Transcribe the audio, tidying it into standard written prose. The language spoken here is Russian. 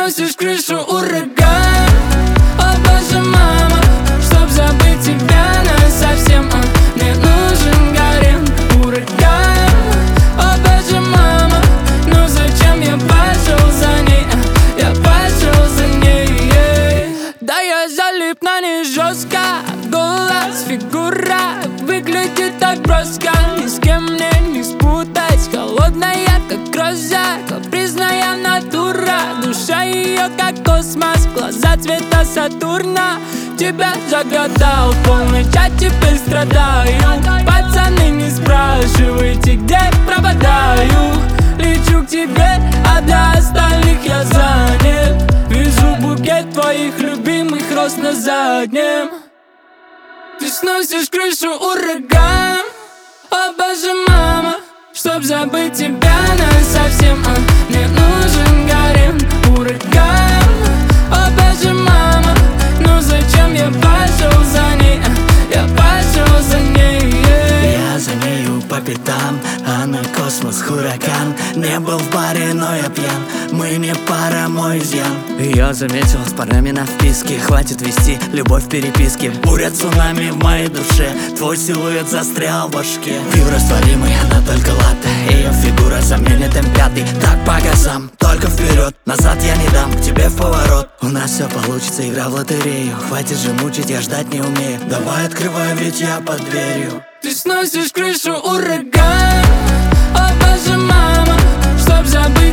сносишь крышу, ураган. О боже, мама, чтоб забыть тебя насовсем, мне нужен гарем, ураган. О боже, мама, ну зачем я пошел за ней, я пошел за ней. Да я залип на ней жестко, голос, фигура выглядит так броско. Ни с кем мне не спутать, холодная как роза, капризная натура. Душа ее как космос, глаза цвета Сатурна. Тебя загадал, в полночь, а теперь страдаю. Пацаны, не спрашивайте, где пропадаю. Лечу к тебе, а для остальных я занят. Вижу букет твоих любимых роз на заднем. Ты сносишь крышу, ураган. О боже, мама, чтоб забыть тебя насовсем, мне нужен гарем, ураган. О боже, мама, ну зачем я пошел за ней, я пошел за ней. Я за нею по пятам, она космос, ураган. Не был в баре, но я пьян, мы не пара, мой изъян. Ее заметил с парами на вписке, хватит вести любовь в переписке. Буря цунами в моей душе, твой силуэт застрял в башке. Пью растворимый, она только латте, ее фигура заменит М5. Так по газам, только вперед, назад я не дам, к тебе в поворот. У нас все получится, игра в лотерею. Хватит же мучить, я ждать не умею. Давай открывай, ведь я под дверью. Ты сносишь крышу, ураган. О боже, мама, чтоб забыть